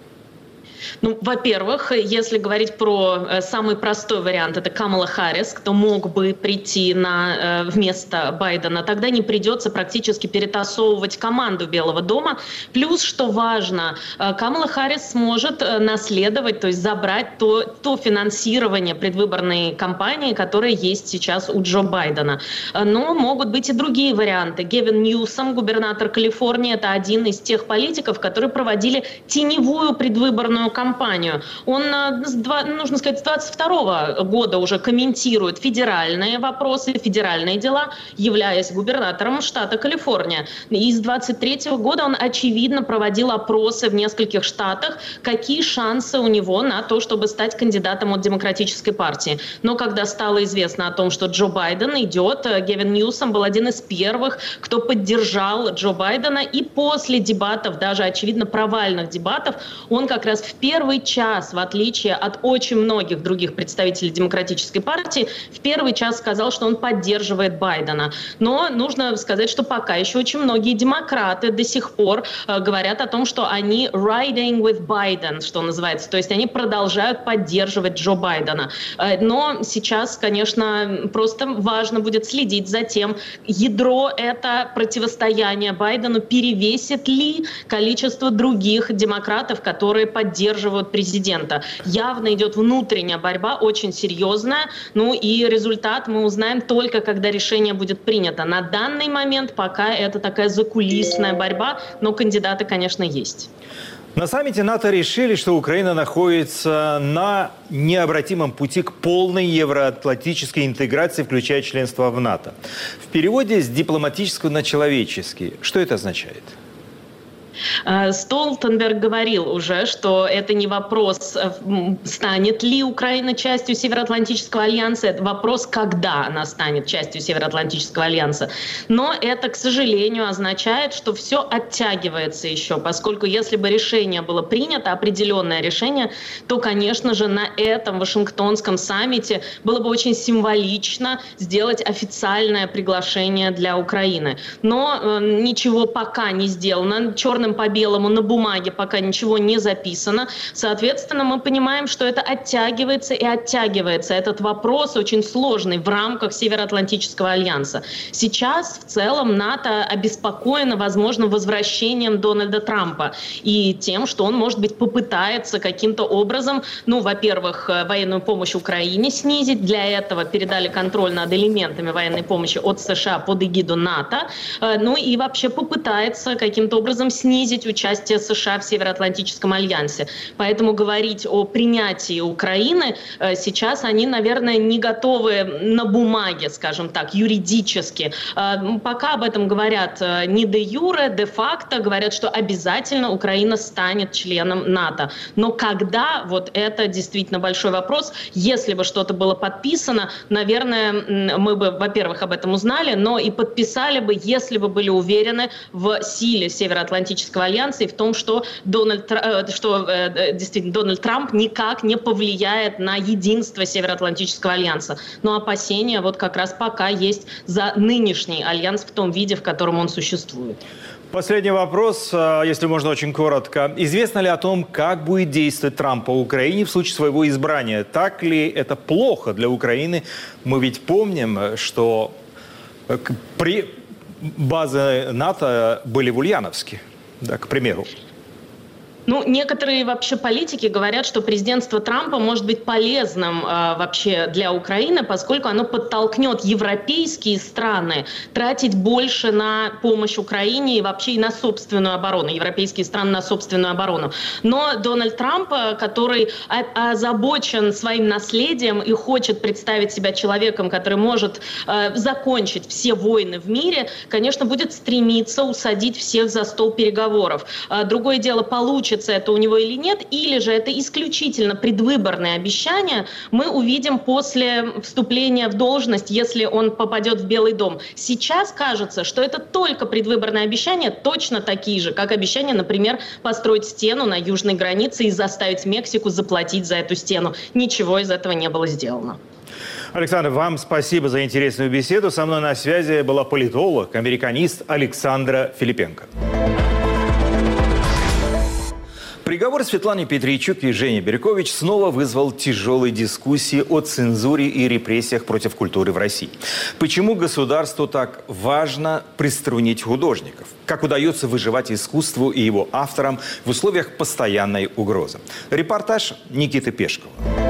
Ну, во-первых, если говорить про э, самый простой вариант, это Камала Харрис, кто мог бы прийти на, э, вместо Байдена, тогда не придется практически перетасовывать команду Белого дома. Плюс, что важно, э, Камала Харрис сможет э, наследовать, то есть забрать то, то финансирование предвыборной кампании, которое есть сейчас у Джо Байдена. Но могут быть и другие варианты. Гевин Ньюсом, губернатор Калифорнии, это один из тех политиков, которые проводили теневую предвыборную кампанию. Он, нужно сказать, с двадцать второго года уже комментирует федеральные вопросы, федеральные дела, являясь губернатором штата Калифорния. И с двадцать третьего года он, очевидно, проводил опросы в нескольких штатах, какие шансы у него на то, чтобы стать кандидатом от Демократической партии. Но когда стало известно о том, что Джо Байден идет, Гевин Ньюсом был один из первых, кто поддержал Джо Байдена. И после дебатов, даже, очевидно, провальных дебатов, он как раз в первый час, в отличие от очень многих других представителей Демократической партии, в первый час сказал, что он поддерживает Байдена. Но нужно сказать, что пока еще очень многие демократы до сих пор э, говорят о том, что они riding with Biden, что называется, то есть они продолжают поддерживать Джо Байдена. Э, но сейчас, конечно, просто важно будет следить за тем, ядро это противостояние Байдену перевесит ли количество других демократов, которые поддерживают президента. Явно идет внутренняя борьба, очень серьезная. Ну и результат мы узнаем только, когда решение будет принято. На данный момент пока это такая закулисная борьба, но кандидаты, конечно, есть. На саммите НАТО решили, что Украина находится на необратимом пути к полной евроатлантической интеграции, включая членство в НАТО. В переводе с дипломатического на человеческий. Что это означает? Столтенберг говорил уже, что это не вопрос, станет ли Украина частью Североатлантического альянса, это вопрос, когда она станет частью Североатлантического альянса. Но это, к сожалению, означает, что все оттягивается еще, поскольку если бы решение было принято, определенное решение, то, конечно же, на этом Вашингтонском саммите было бы очень символично сделать официальное приглашение для Украины. Но э, ничего пока не сделано. Черный черным по белому на бумаге пока ничего не записано. Соответственно, мы понимаем, что это оттягивается и оттягивается. Этот вопрос очень сложный в рамках Североатлантического альянса. Сейчас в целом НАТО обеспокоено возможным возвращением Дональда Трампа и тем, что он, может быть, попытается каким-то образом, ну, во-первых, военную помощь Украине снизить. Для этого передали контроль над элементами военной помощи от США под эгиду НАТО. Ну и вообще попытается каким-то образом снизить участие США в Североатлантическом альянсе. Поэтому говорить о принятии Украины сейчас они, наверное, не готовы на бумаге, скажем так, юридически. Пока об этом говорят не де юре, де-факто, говорят, что обязательно Украина станет членом НАТО. Но когда, вот это действительно большой вопрос. Если бы что-то было подписано, наверное, мы бы, во-первых, об этом узнали, но и подписали бы, если бы были уверены в силе Североатлантического альянса и в том, что Дональд, что действительно Дональд Трамп никак не повлияет на единство Североатлантического альянса. Но опасения вот как раз пока есть за нынешний альянс в том виде, в котором он существует. Последний вопрос, если можно очень коротко. Известно ли о том, как будет действовать Трамп по Украине в случае своего избрания? Так ли это плохо для Украины? Мы ведь помним, что при базы НАТО были в Ульяновске, да, к примеру. Ну, некоторые вообще политики говорят, что президентство Трампа может быть полезным э, вообще для Украины, поскольку оно подтолкнет европейские страны тратить больше на помощь Украине и вообще и на собственную оборону, европейские страны на собственную оборону. Но Дональд Трамп, который озабочен своим наследием и хочет представить себя человеком, который может э, закончить все войны в мире, конечно, будет стремиться усадить всех за стол переговоров. Э, другое дело, получится это у него или нет, или же это исключительно предвыборные обещания, мы увидим после вступления в должность, если он попадет в Белый дом. Сейчас кажется, что это только предвыборные обещания, точно такие же, как обещание, например, построить стену на южной границе и заставить Мексику заплатить за эту стену. Ничего из этого не было сделано. Александр, вам спасибо за интересную беседу. Со мной на связи была политолог, американист Александра Филипенко. Приговор Светлане Петричук и Жене Беркович снова вызвал тяжелые дискуссии о цензуре и репрессиях против культуры в России. Почему государству так важно приструнить художников? Как удается выживать искусству и его авторам в условиях постоянной угрозы? Репортаж Никиты Пешкова.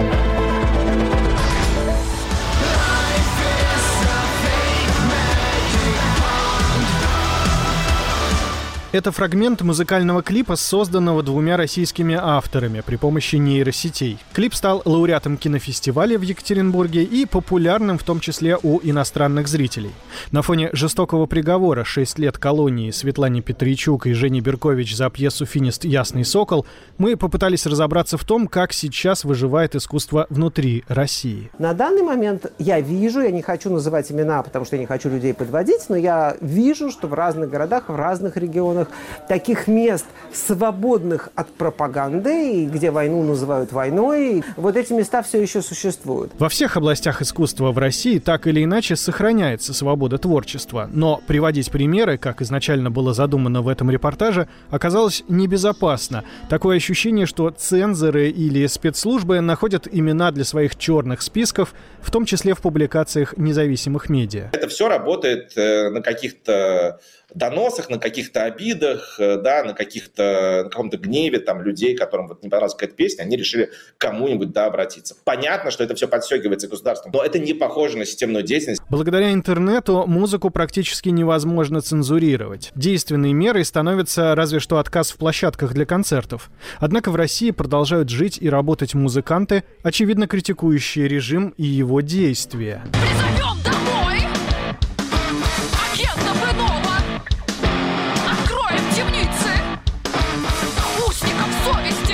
Это фрагмент музыкального клипа, созданного двумя российскими авторами при помощи нейросетей. Клип стал лауреатом кинофестиваля в Екатеринбурге и популярным в том числе у иностранных зрителей. На фоне жестокого приговора шесть лет колонии Светлане Петричук и Жене Беркович за пьесу «Финист. Ясный сокол» мы попытались разобраться в том, как сейчас выживает искусство внутри России. На данный момент я вижу, я не хочу называть имена, потому что я не хочу людей подводить, но я вижу, что в разных городах, в разных регионах таких мест, свободных от пропаганды, где войну называют войной, вот эти места все еще существуют. Во всех областях искусства в России так или иначе сохраняется свобода творчества. Но приводить примеры, как изначально было задумано в этом репортаже, оказалось небезопасно. Такое ощущение, что цензоры или спецслужбы находят имена для своих черных списков, в том числе в публикациях независимых медиа. Это все работает на каких-то доносах, на каких-то обидах, да, на каких-то, на каком-то гневе там, людей, которым вот не понравилась какая-то песня, они решили к кому-нибудь да, обратиться. Понятно, что это все подстегивается государством, но это не похоже на системную деятельность. Благодаря интернету музыку практически невозможно цензурировать. Действенной мерой становится разве что отказ в площадках для концертов. Однако в России продолжают жить и работать музыканты, очевидно критикующие режим и его действия. Призовем домой агентов иного, откроем темницы узников совести.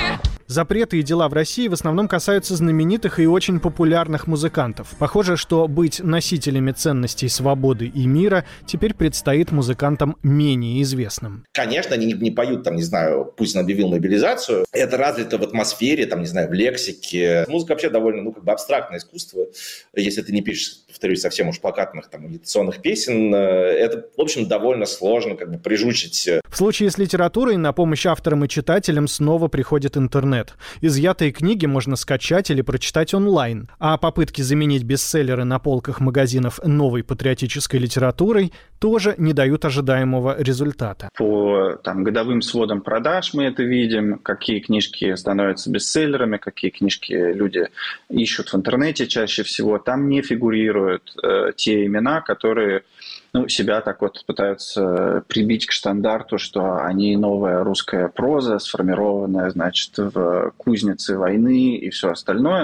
Запреты и дела в России в основном касаются знаменитых и очень популярных музыкантов. Похоже, что быть носителями ценностей свободы и мира теперь предстоит музыкантам менее известным. Конечно, они не поют, там, не знаю, Путин объявил мобилизацию. Это развито в атмосфере, там, не знаю, в лексике. Музыка вообще довольно, ну, как бы абстрактное искусство. Если ты не пишешь, повторюсь, совсем уж плакатных, там, агитационных песен, это, в общем, довольно сложно, как бы, прижучить. В случае с литературой на помощь авторам и читателям снова приходит интернет. Изъятые книги можно скачать или прочитать онлайн. А попытки заменить бестселлеры на полках магазинов новой патриотической литературой тоже не дают ожидаемого результата. По там, годовым сводам продаж мы это видим, какие книжки становятся бестселлерами, какие книжки люди ищут в интернете чаще всего. Там не фигурируют э, те имена, которые ну, себя так вот пытаются прибить к стандарту, что они новая русская проза, сформированная, значит, в кузнице войны и все остальное.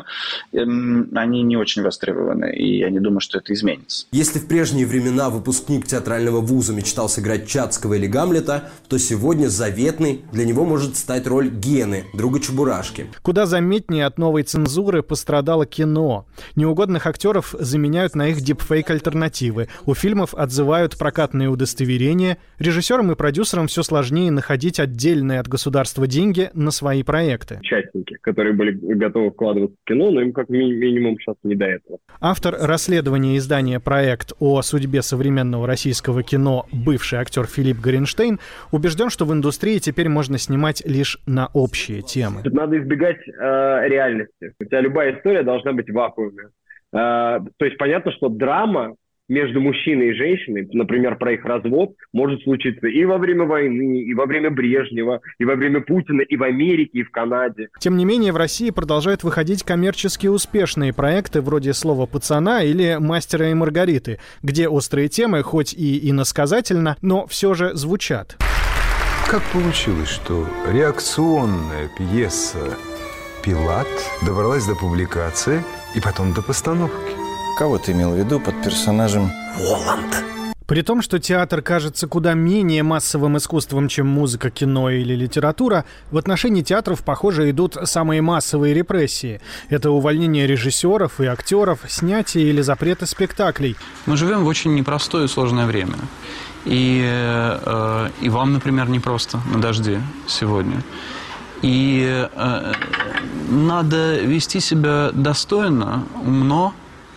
Они не очень востребованы, и я не думаю, что это изменится. Если в прежние времена выпускник театрального вуза мечтал сыграть Чацкого или Гамлета, то сегодня заветной для него может стать роль Гены, друга Чебурашки. Куда заметнее от новой цензуры пострадало кино. Неугодных актеров заменяют на их дипфейк-альтернативы. У фильмов отзывают прокатные удостоверения. Режиссерам и продюсерам все сложнее находить отдельные от государства деньги на свои проекты. Участники, которые были готовы вкладываться в кино, но им как ми- минимум сейчас не до этого. Автор расследования издания «Проект» о судьбе современного российского кино, бывший актер Филипп Горенштейн, убежден, что в индустрии теперь можно снимать лишь на общие темы. Надо избегать э, реальности. У тебя любая история должна быть в вакууме. Э, то есть понятно, что драма между мужчиной и женщиной, например, про их развод, может случиться и во время войны, и во время Брежнева, и во время Путина, и в Америке, и в Канаде. Тем не менее, в России продолжают выходить коммерчески успешные проекты вроде «Слова пацана» или «Мастера и Маргариты», где острые темы, хоть и иносказательно, но все же звучат. Как получилось, что реакционная пьеса «Пилат» добралась до публикации и потом до постановки? Кого ты имел в виду под персонажем Воланд? При том, что театр кажется куда менее массовым искусством, чем музыка, кино или литература, в отношении театров, похоже, идут самые массовые репрессии. Это увольнение режиссеров и актеров, снятие или запреты спектаклей. Мы живем в очень непростое и сложное время. И, э, и вам, например, непросто на дожде сегодня. И э, надо вести себя достойно, умно,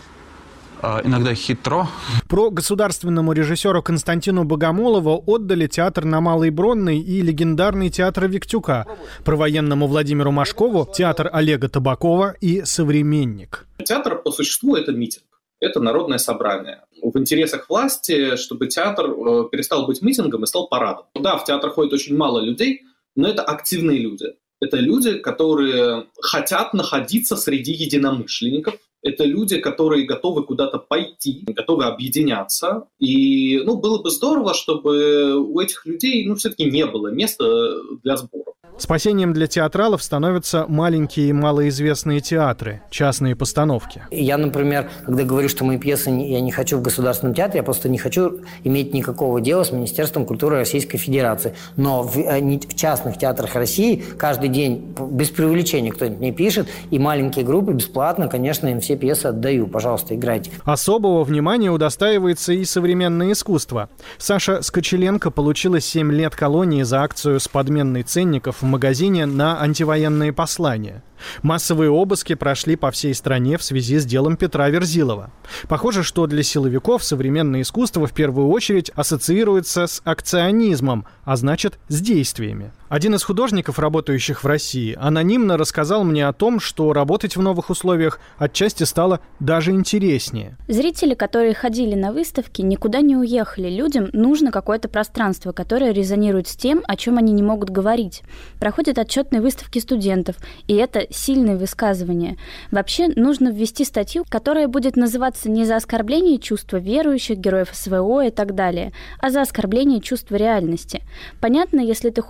иногда хитро. Про государственному режиссеру Константину Богомолову отдали театр на Малой Бронной и легендарный театр Виктюка. Про военному Владимиру Машкову театр Олега Табакова и «Современник». Театр по существу это митинг. Это народное собрание. В интересах власти, чтобы театр перестал быть митингом и стал парадом. Да, в театр ходит очень мало людей, но это активные люди. Это люди, которые хотят находиться среди единомышленников. Это люди, которые готовы куда-то пойти, готовы объединяться. И ну, было бы здорово, чтобы у этих людей ну, все-таки не было места для сбора. Спасением для театралов становятся маленькие и малоизвестные театры, частные постановки. Я, например, когда говорю, что мои пьесы я не хочу в государственном театре, я просто не хочу иметь никакого дела с Министерством культуры Российской Федерации. Но в, в частных театрах России каждый день, без преувеличения, кто-нибудь мне пишет, и маленькие группы бесплатно, конечно, им все пьесы отдаю. Пожалуйста, играйте. Особого внимания удостаивается и современное искусство. Саша Скочеленко получила семь лет колонии за акцию с подменной ценников в магазине на антивоенные послания. Массовые обыски прошли по всей стране в связи с делом Петра Верзилова. Похоже, что для силовиков современное искусство в первую очередь ассоциируется с акционизмом, а значит, с действиями. Один из художников, работающих в России, анонимно рассказал мне о том, что работать в новых условиях отчасти стало даже интереснее. Зрители, которые ходили на выставки, никуда не уехали. Людям нужно какое-то пространство, которое резонирует с тем, о чем они не могут говорить. Проходят отчетные выставки студентов, и это сильные высказывания. Вообще нужно ввести статью, которая будет называться не за оскорбление чувства верующих, героев СВО и так далее, а за оскорбление чувства реальности. Понятно, если ты хочешь выставить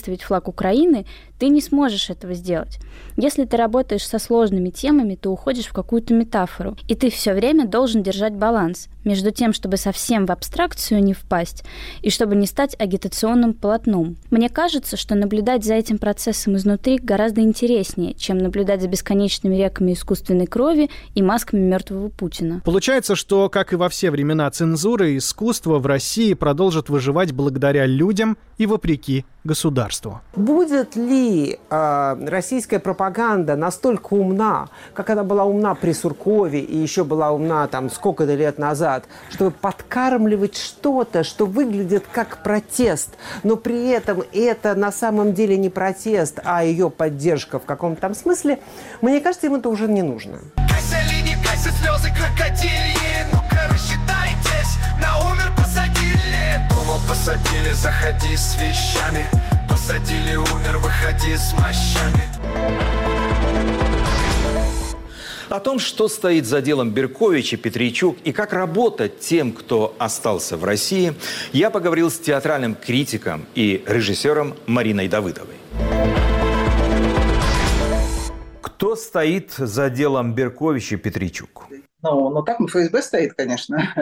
выставить флаг Украины, ты не сможешь этого сделать. Если ты работаешь со сложными темами, ты уходишь в какую-то метафору, и ты все время должен держать баланс между тем, чтобы совсем в абстракцию не впасть, и чтобы не стать агитационным полотном. Мне кажется, что наблюдать за этим процессом изнутри гораздо интереснее, чем наблюдать за бесконечными реками искусственной крови и масками мертвого Путина. Получается, что, как и во все времена цензуры, искусство в России продолжит выживать благодаря людям и вопреки государству. Будет ли э, российская пропаганда настолько умна, как она была умна при Суркове и еще была умна там сколько-то лет назад, чтобы подкармливать что-то, что выглядит как протест, но при этом это на самом деле не протест, а ее поддержка в каком-то там смысле, мне кажется, им это уже не нужно. Кайся, лини, кайся, слезы крокодильи, ну-ка рассчитайтесь, на умер посадили, думал посадили, заходи с вещами, посадили, умер, выходи с мощами. О том, что стоит за делом Беркович и Петричук и как работать тем, кто остался в России, я поговорил с театральным критиком и режиссером Мариной Давыдовой. Кто стоит за делом Беркович и Петричук? Ну, ну так эф эс бэ стоит, конечно,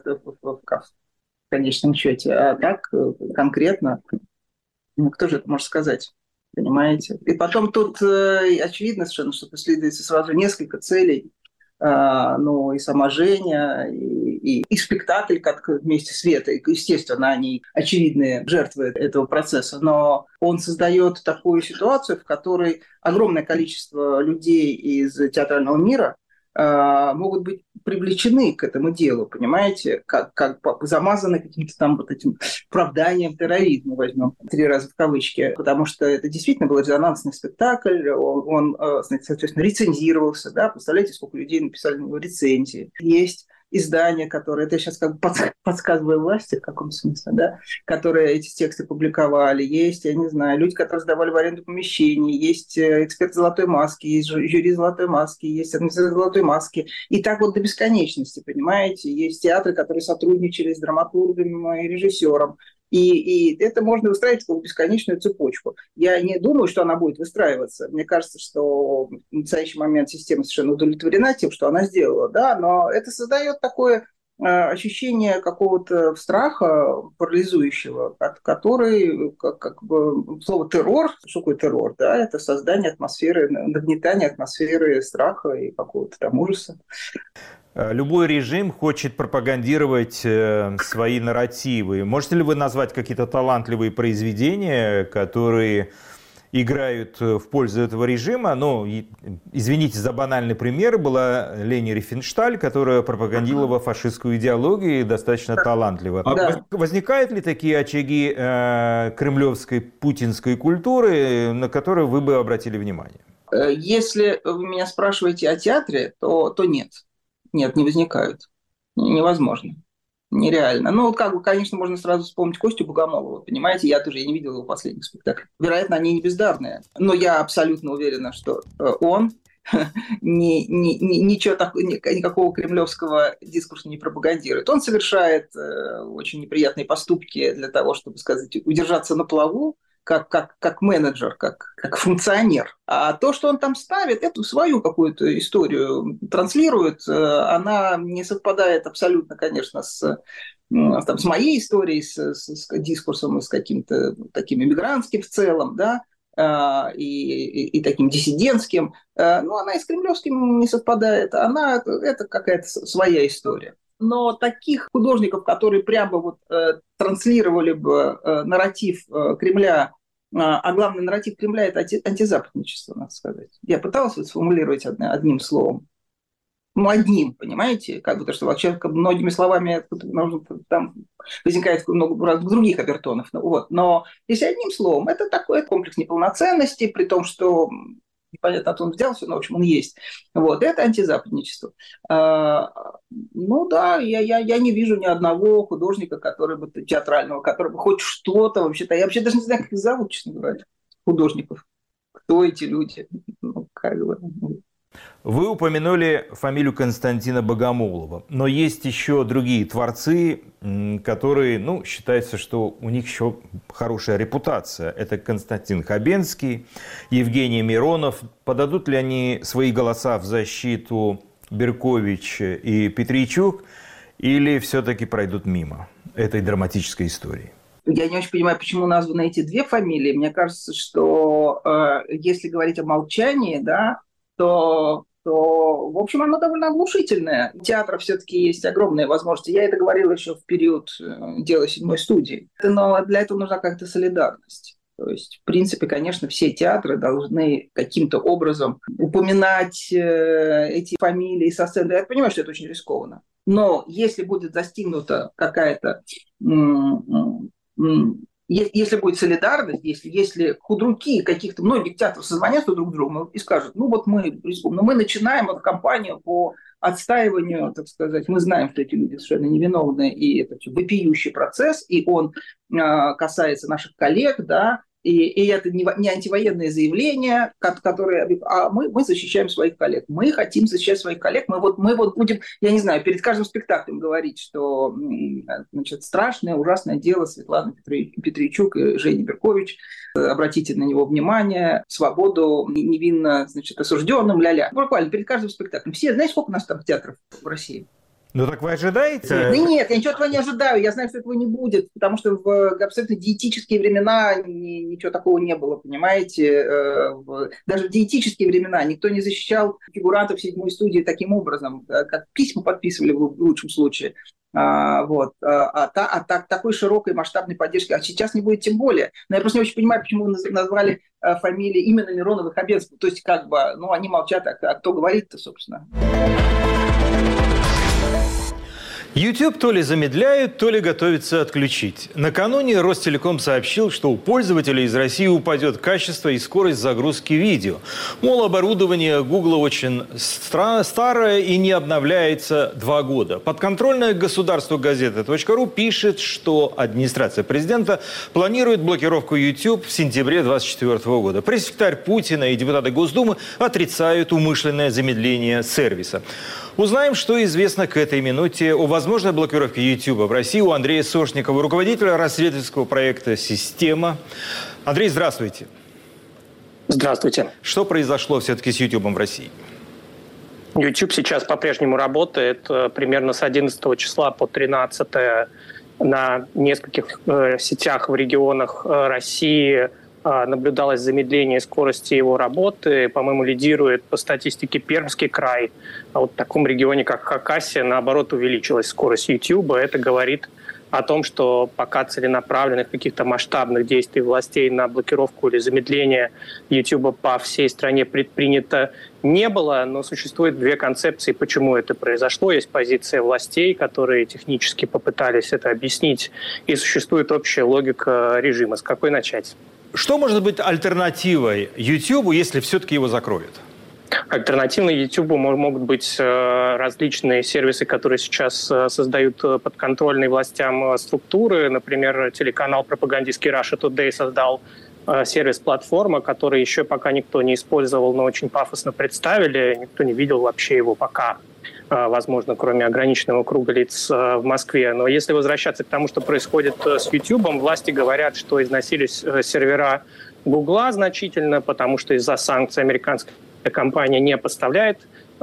в конечном счете. А так конкретно, ну, кто же это может сказать? Понимаете? И потом тут э, очевидно совершенно, что преследуется сразу несколько целей. Э, ну, и сама Женя, и, и, и спектакль как вместе с Светой. Естественно, они очевидные жертвы этого процесса. Но он создает такую ситуацию, в которой огромное количество людей из театрального мира э, могут быть привлечены к этому делу, понимаете, как, как замазаны каким-то там вот этим оправданием терроризма, возьмем три раза в кавычки, потому что это действительно был резонансный спектакль, он, он соответственно, рецензировался, да, представляете, сколько людей написали на него рецензии. Есть издания, которые, это я сейчас как бы подсказываю власти в каком смысле, да, которые эти тексты публиковали, есть, я не знаю, люди, которые сдавали в аренду помещений, есть эксперт «Золотой маски», есть жюри «Золотой маски», есть администрация «Золотой маски», и так вот до бесконечности, понимаете, есть театры, которые сотрудничали с драматургом и режиссером, И, и это можно выстраивать как бесконечную цепочку. Я не думаю, что она будет выстраиваться. Мне кажется, что в настоящий момент система совершенно удовлетворена тем, что она сделала, да, но это создает такое э, ощущение какого-то страха парализующего, который, как, как бы, слово террор, что такое террор, да, это создание атмосферы, нагнетание атмосферы страха и какого-то там ужаса. Любой режим хочет пропагандировать э, свои нарративы. Можете ли вы назвать какие-то талантливые произведения, которые играют в пользу этого режима? Ну, и, извините за банальный пример, была Лени Рифеншталь, которая пропагандировала фашистскую идеологию достаточно талантливо. Да. Возникают ли такие очаги э, кремлевской, путинской культуры, на которые вы бы обратили внимание? Если вы меня спрашиваете о театре, то, то нет. Нет, не возникают. Невозможно. Нереально. Ну, вот как бы, конечно, можно сразу вспомнить Костю Богомолова, понимаете? Я тоже я не видел его последних спектаклей. Вероятно, они не бездарные. Но я абсолютно уверена, что он ни, ни, ни, ничего такого, никакого кремлевского дискурса не пропагандирует. Он совершает э, очень неприятные поступки для того, чтобы, сказать, удержаться на плаву, Как, как, как менеджер, как, как функционер. А то, что он там ставит, эту свою какую-то историю транслирует, она не совпадает абсолютно, конечно, с, там, с моей историей, с, с, с дискурсом, с каким-то таким иммигрантским в целом, да, и, и, и таким диссидентским. Но она и с кремлевским не совпадает. Она, это какая-то своя история. Но таких художников, которые прямо вот, э, транслировали бы э, нарратив э, Кремля, э, а главный нарратив Кремля – это анти- антизападничество, надо сказать. Я пыталась вот сформулировать одно, одним словом. Ну, одним, понимаете? Как бы то, что вообще многими словами там возникает много разных других обертонов. Ну, вот. Но если одним словом, это такой комплекс неполноценности, при том, что непонятно, откуда он взялся, но, в общем, он есть. Вот, это антизападничество. А, ну да, я, я, я не вижу ни одного художника, который бы театрального, который бы хоть что-то вообще-то. Я вообще даже не знаю, как их зовут, честно говоря, художников. Кто эти люди? Ну, как бы, Вы упомянули фамилию Константина Богомолова, но есть еще другие творцы, которые, ну, считается, что у них еще хорошая репутация. Это Константин Хабенский, Евгений Миронов. Подадут ли они свои голоса в защиту Беркович и Петричук, или все-таки пройдут мимо этой драматической истории? Я не очень понимаю, почему названы эти две фамилии. Мне кажется, что э, если говорить о молчании, да, то, то, в общем, оно довольно оглушительное. У театра все-таки есть огромные возможности. Я это говорила еще в период дела седьмой студии. Но для этого нужна как-то солидарность. То есть, в принципе, конечно, все театры должны каким-то образом упоминать э, эти фамилии со сцены. Я понимаю, что это очень рискованно. Но если будет достигнута какая-то... М- м- если будет солидарность, если, если худруки каких-то многих театров созвонятся друг с другом и скажут, ну вот мы рискуем, но мы начинаем эту кампанию по отстаиванию, так сказать, мы знаем, что эти люди совершенно невиновны, и это вопиющий процесс, и он э, касается наших коллег, да, и, и это не, не антивоенные заявления, которые, а мы, мы защищаем своих коллег. Мы хотим защищать своих коллег. Мы вот, мы вот будем, я не знаю, перед каждым спектаклем говорить, что, значит, страшное, ужасное дело Светланы Петричук и Жени Беркович. Обратите на него внимание. Свободу невинно, значит, осужденным, ля-ля. Буквально перед каждым спектаклем. Все, знаете, сколько у нас там театров в России? Ну так вы ожидаете? Да нет, я ничего этого не ожидаю. Я знаю, что этого не будет, потому что в абсолютно диетические времена ничего такого не было, понимаете? Даже в диетические времена никто не защищал фигурантов седьмой студии таким образом, как письма подписывали в лучшем случае. А, вот. а, а, а так, такой широкой масштабной поддержки, а сейчас не будет тем более. Но я просто не очень понимаю, почему вы назвали фамилии именно Миронова и Хабенского. То есть как бы, ну они молчат, а, а кто говорит-то, собственно? YouTube то ли замедляют, то ли готовится отключить. Накануне Ростелеком сообщил, что у пользователей из России упадет качество и скорость загрузки видео. Мол, оборудование Google очень старое и не обновляется два года. Подконтрольная государству газета точка ру пишет, что администрация президента планирует блокировку YouTube в сентябре две тысячи двадцать четвёртого года. Пресс-секретарь Путина и депутаты Госдумы отрицают умышленное замедление сервиса. Узнаем, что известно к этой минуте о возможной блокировке YouTube в России у Андрея Сошникова, руководителя расследовательского проекта «Система». Андрей, здравствуйте. Здравствуйте. Что произошло все-таки с YouTube в России? YouTube сейчас по-прежнему работает примерно с одиннадцатого числа по тринадцатое на нескольких э, сетях в регионах э, России. Наблюдалось замедление скорости его работы. По-моему, лидирует по статистике Пермский край. А вот в таком регионе, как Хакасия, наоборот, увеличилась скорость YouTube. Это говорит о том, что пока целенаправленных каких-то масштабных действий властей на блокировку или замедление YouTube по всей стране предпринято не было, но существует две концепции, почему это произошло. Есть позиция властей, которые технически попытались это объяснить, и существует общая логика режима. С какой начать? Что может быть альтернативой YouTube, если все-таки его закроют? Альтернативой YouTube могут быть различные сервисы, которые сейчас создают подконтрольные властям структуры. Например, телеканал пропагандистский Russia Today создал сервис-платформа, который еще пока никто не использовал, но очень пафосно представили. Никто не видел вообще его пока, возможно, кроме ограниченного круга лиц в Москве. Но если возвращаться к тому, что происходит с YouTube, власти говорят, что износились сервера Гугла значительно, потому что из-за санкций американская компания не поставляет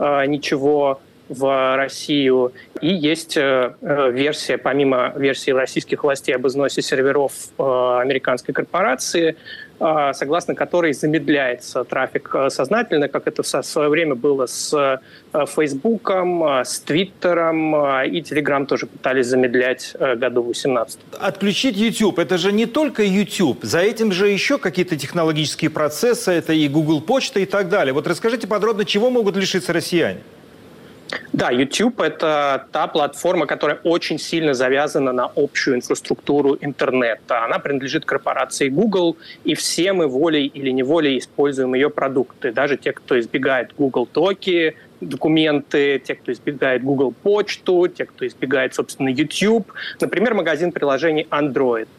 ничего в Россию. И есть версия, помимо версии российских властей об износе серверов американской корпорации, согласно которой замедляется трафик сознательно, как это в свое время было с Фейсбуком, с Твиттером, и Телеграм тоже пытались замедлять году в восемнадцатом. Отключить YouTube – это же не только YouTube. За этим же еще какие-то технологические процессы, это и Google Почта и так далее. Вот расскажите подробно, чего могут лишиться россияне? Да, YouTube – это та платформа, которая очень сильно завязана на общую инфраструктуру интернета. Она принадлежит корпорации Google, и все мы волей или неволей используем ее продукты. Даже те, кто избегает Google Токи, документы, те, кто избегает Google Почту, те, кто избегает, собственно, YouTube. Например, магазин приложений Android.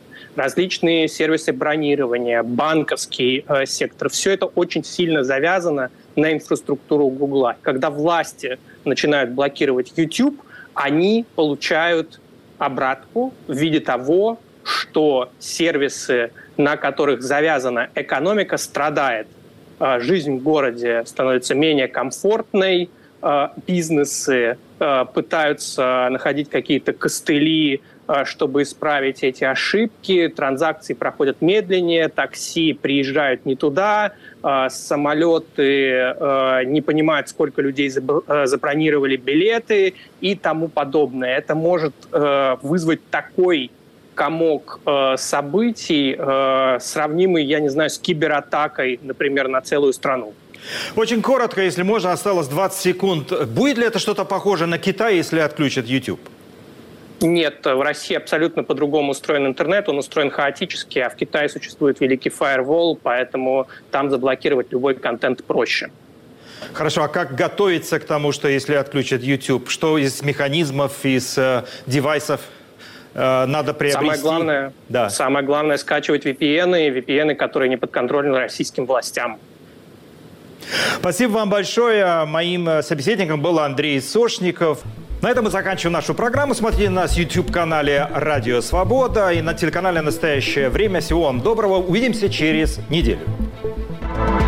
Различные сервисы бронирования, банковский э, сектор. Все это очень сильно завязано на инфраструктуру Гугла. Когда власти начинают блокировать YouTube, они получают обратку в виде того, что сервисы, на которых завязана экономика, страдает. Жизнь в городе становится менее комфортной, бизнесы пытаются находить какие-то костыли, чтобы исправить эти ошибки, транзакции проходят медленнее, такси приезжают не туда, самолеты не понимают, сколько людей забронировали билеты и тому подобное. Это может вызвать такой комок событий, сравнимый, я не знаю, с кибератакой, например, на целую страну. Очень коротко, если можно, осталось двадцать секунд. Будет ли это что-то похоже на Китай, если отключат YouTube? Нет, в России абсолютно по-другому устроен интернет, он устроен хаотически, а в Китае существует великий фаервол, поэтому там заблокировать любой контент проще. Хорошо, а как готовиться к тому, что если отключат YouTube? Что из механизмов, из э, девайсов э, надо приобрести? Самое главное, да. самое главное скачивать ви пи эн, ви пи эн, которые не подконтрольны российским властям. Спасибо вам большое. Моим собеседником был Андрей Сошников. На этом мы заканчиваем нашу программу. Смотрите нас в YouTube-канале «Радио Свобода» и на телеканале «Настоящее время». Всего вам доброго. Увидимся через неделю.